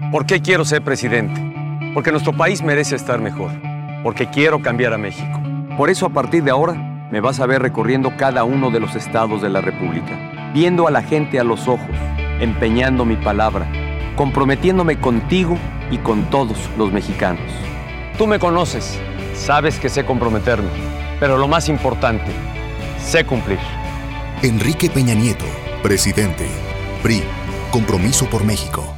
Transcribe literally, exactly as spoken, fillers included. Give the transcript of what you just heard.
¿Por qué quiero ser presidente? Porque nuestro país merece estar mejor. Porque quiero cambiar a México. Por eso, a partir de ahora, me vas a ver recorriendo cada uno de los estados de la República, viendo a la gente a los ojos, empeñando mi palabra, comprometiéndome contigo y con todos los mexicanos. Tú me conoces, sabes que sé comprometerme, pero lo más importante, sé cumplir. Enrique Peña Nieto, presidente. P R I, Compromiso por México.